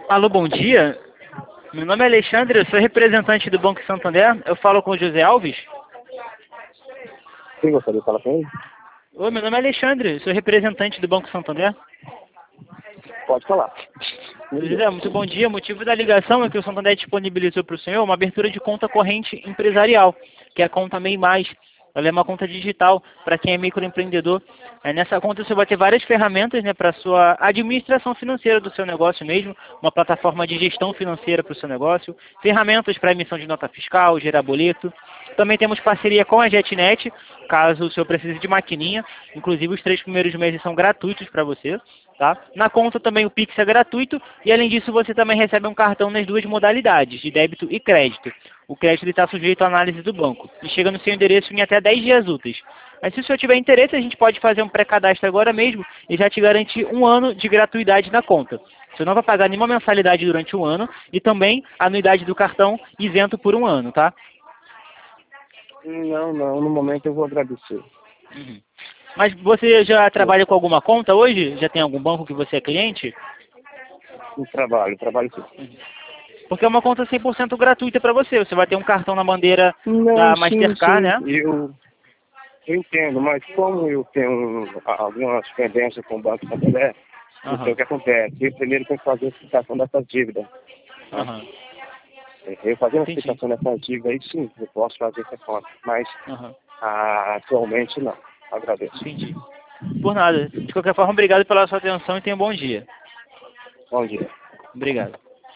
Alô, bom dia. Meu nome é Alexandre, eu sou representante do Banco Santander. Eu falo com o José Alves. Quem gostaria de falar com ele? Oi, meu nome é Alexandre, eu sou representante do Banco Santander. Pode falar. José, muito bom dia. O motivo da ligação é que o Santander disponibilizou para o senhor uma abertura de conta corrente empresarial, que é a conta MEI Mais. Ela é uma conta digital para quem é microempreendedor. Nessa conta você vai ter várias ferramentas, né, para a sua administração financeira do seu negócio mesmo, uma plataforma de gestão financeira para o seu negócio, ferramentas para emissão de nota fiscal, gerar boleto. Também temos parceria com a JetNet, caso o senhor precise de maquininha. Inclusive os 3 primeiros meses são gratuitos para você. Tá? Na conta também o Pix é gratuito e além disso você também recebe um cartão nas duas modalidades, de débito e crédito. O crédito está sujeito à análise do banco e chega no seu endereço em até 10 dias úteis. Mas se o senhor tiver interesse, a gente pode fazer um pré-cadastro agora mesmo e já te garante 1 ano de gratuidade na conta. Você não vai pagar nenhuma mensalidade durante 1 ano e também a anuidade do cartão isento por 1 ano, tá? Não, no momento eu vou agradecer. Uhum. Mas você já trabalha com alguma conta hoje? Já tem algum banco que você é cliente? Trabalho sim. Porque é uma conta 100% gratuita para você. Você vai ter um cartão na bandeira Não, da sim, Mastercard, né? eu entendo, mas como eu tenho algumas pendências com o Banco Santander, então o que acontece? Eu primeiro tenho que fazer a explicação dessas dívidas. Né? Aham. Eu fazendo a Entendi. explicação dessas dívidas, aí sim, eu posso fazer essa conta, mas Aham. atualmente não. Agradeço. Entendi. Por nada. De qualquer forma, obrigado pela sua atenção e tenha um bom dia. Bom dia. Obrigado.